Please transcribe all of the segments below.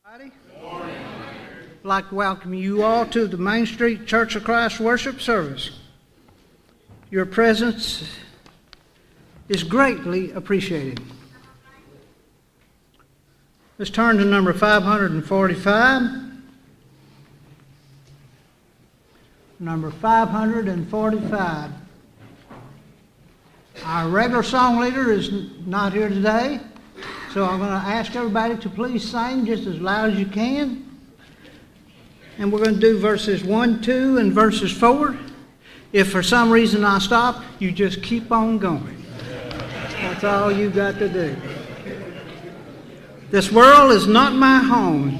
I'd like to welcome you all to the Main Street Church of Christ worship service. Your presence is greatly appreciated. Let's turn to number 545. Number 545. Our regular song leader is not here today, so I'm going to ask everybody to please sing just as loud as you can. And we're going to do verses 1, 2, and verses 4. If for some reason I stop, you just keep on going. That's all you got to do. This world is not my home.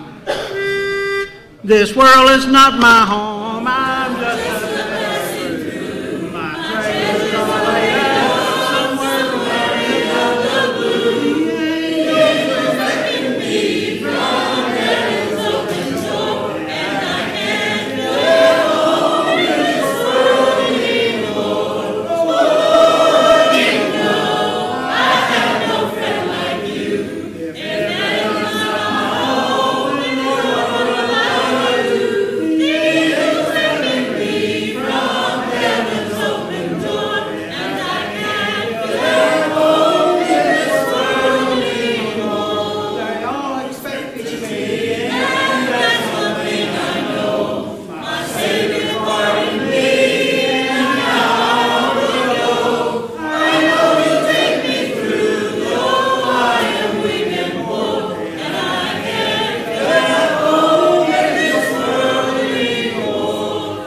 This world is not my home. I'm just a passing through. My treasures are laid out somewhere beyond the blue. Angels beckon me from heaven's open door, and I can't go home in this world anymore. Oh, you know I have no friend like you. If heaven's not my home, then what will I do? Angels beckon me from heaven's open door, and I can't go home in this world anymore. They all expect it to be, and that's one thing I know. My Savior's pardoned me, and now I will go. I know He'll take me through, though I am weak and poor, and I can't go home in this world anymore.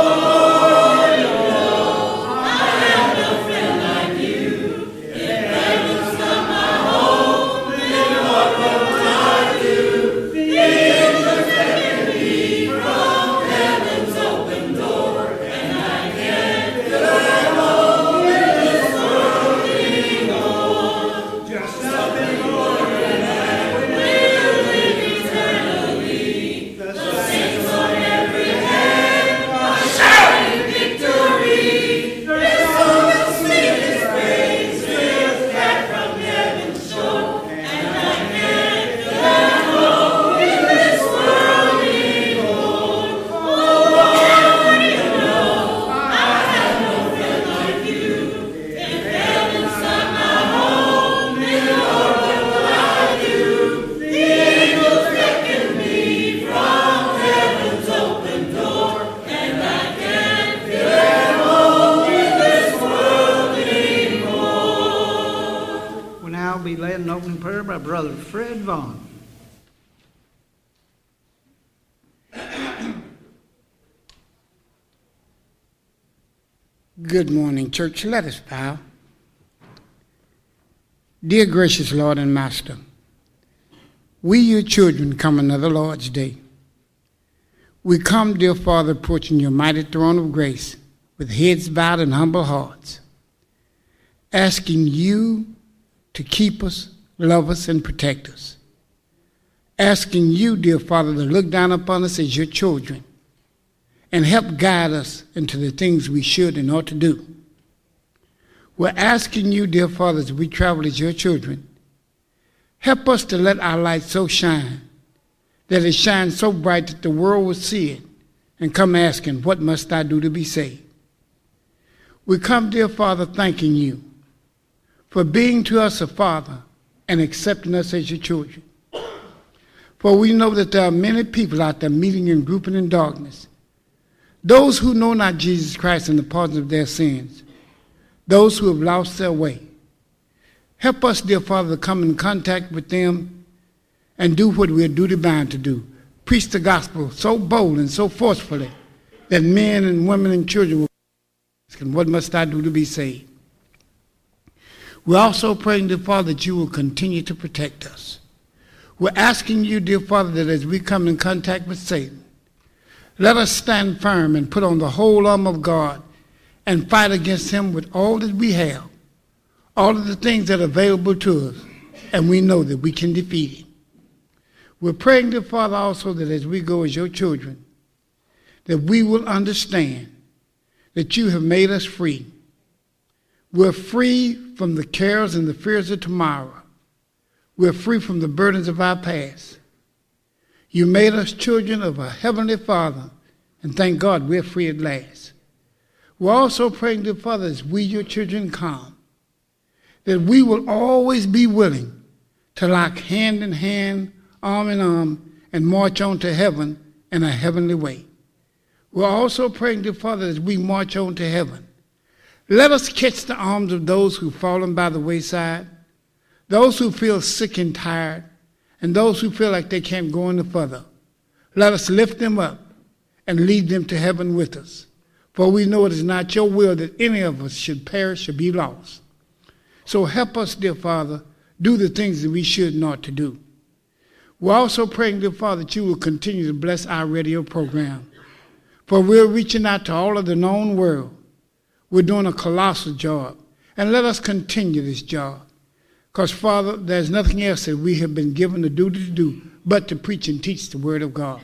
Oh, no, I have no friend like you. If heaven's not my home, then what will I do? The angels beckon me from heaven's open door, and I can't go home in this world anymore. Just up in glory and heaven, we'll live eternally. The saints on every hand are shouting victory. Their song of sweetest praise fills back from heaven's shore, and I can't go home in this world anymore. Oh, you know I have no friend like you. If heaven's not my home, then what will I do? The angels beckon me from heaven's open door, and I can't go home in this world anymore. We'll now be led in opening prayer by Brother Fred Vaughn. Good morning, church. Let us bow. Dear gracious Lord and Master, we, your children, come another Lord's Day. We come, dear Father, approaching your mighty throne of grace with heads bowed and humble hearts, asking you to keep us, love us, and protect us. Asking you, dear Father, to look down upon us as your children and help guide us into the things we should and ought to do. We're asking you, dear Father, as we travel as your children, help us to let our light so shine that it shines so bright that the world will see it and come asking, what must I do to be saved? We come, dear Father, thanking you for being to us a father and accepting us as your children. For we know that there are many people out there meeting and grouping in darkness. Those who know not Jesus Christ and the pardon of their sins. Those who have lost their way. Help us, dear Father, to come in contact with them and do what we are duty bound to do. Preach the gospel so bold and so forcefully that men and women and children will ask, what must I do to be saved? We're also praying, dear Father, that you will continue to protect us. We're asking you, dear Father, that as we come in contact with Satan, let us stand firm and put on the whole armor of God and fight against him with all that we have, all of the things that are available to us, and we know that we can defeat him. We're praying, dear Father, also that as we go as your children, that we will understand that you have made us free. We're free from the cares and the fears of tomorrow. We're free from the burdens of our past. You made us children of a heavenly Father, and thank God we're free at last. We're also praying to Father as we, your children, come, that we will always be willing to lock hand in hand, arm in arm, and march on to heaven in a heavenly way. We're also praying to Father as we march on to heaven. Let us catch the arms of those who've fallen by the wayside, those who feel sick and tired, and those who feel like they can't go any further. Let us lift them up and lead them to heaven with us. For we know it is not your will that any of us should perish or be lost. So help us, dear Father, do the things that we should not to do. We're also praying, dear Father, that you will continue to bless our radio program. For we're reaching out to all of the known world. We're doing a colossal job. And let us continue this job. Because, Father, there's nothing else that we have been given the duty to do but to preach and teach the Word of God.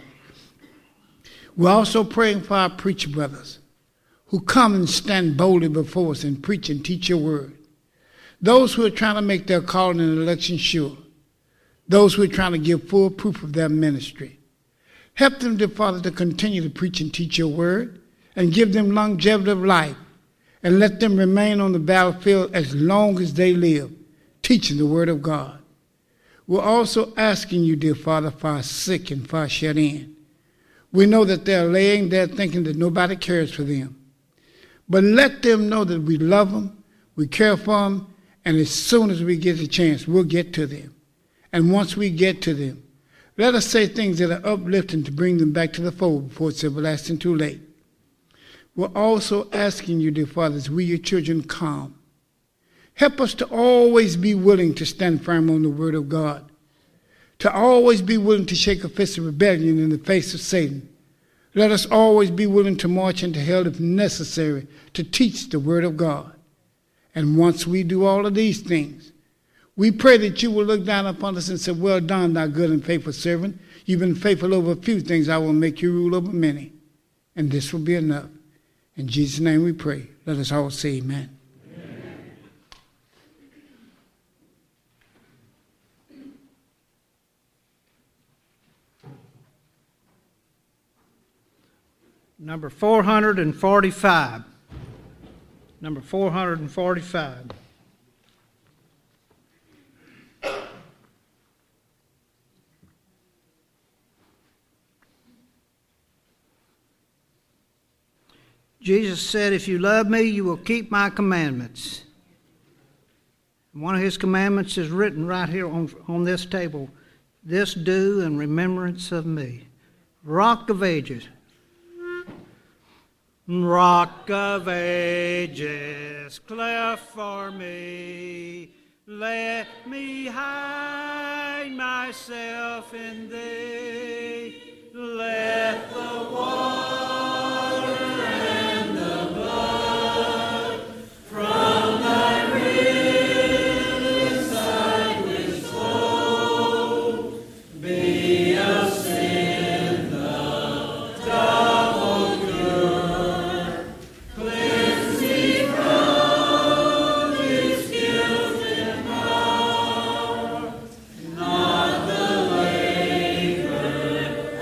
We're also praying for our preacher brothers who come and stand boldly before us and preach and teach your Word. Those who are trying to make their calling and election sure. Those who are trying to give full proof of their ministry. Help them, dear Father, to continue to preach and teach your Word and give them longevity of life and let them remain on the battlefield as long as they live, teaching the Word of God. We're also asking you, dear Father, for our sick and for our shut in. We know that they're laying there thinking that nobody cares for them. But let them know that we love them, we care for them, and as soon as we get a chance, we'll get to them. And once we get to them, let us say things that are uplifting to bring them back to the fold before it's everlasting too late. We're also asking you, dear Father, as we, your children, come. Help us to always be willing to stand firm on the Word of God, to always be willing to shake a fist of rebellion in the face of Satan. Let us always be willing to march into hell if necessary to teach the Word of God. And once we do all of these things, we pray that you will look down upon us and say, well done, thou good and faithful servant. You've been faithful over a few things. I will make you rule over many. And this will be enough. In Jesus' name we pray. Let us all say amen. Number 445. Number 445. Jesus said, if you love me, you will keep my commandments. One of his commandments is written right here on this table. This do in remembrance of me. Rock of Ages. Rock of Ages, cleft for me. Let me hide myself in thee. Let the water and the blood from thy risen side which flow be a sin the double cure. Cleanse me from its guilt and power, not the labor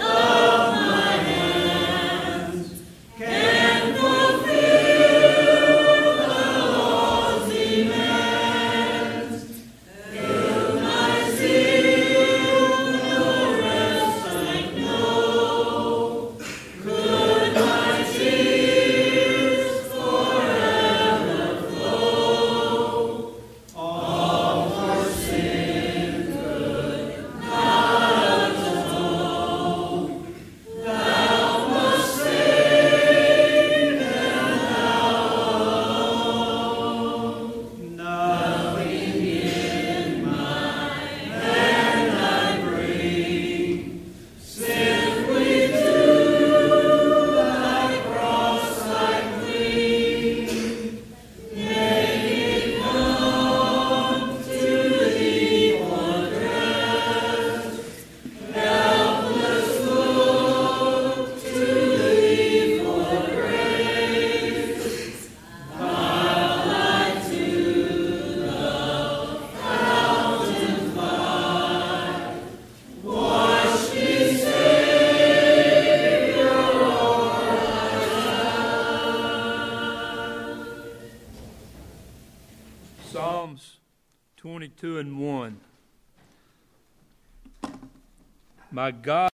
Psalms 22 and 1. My God.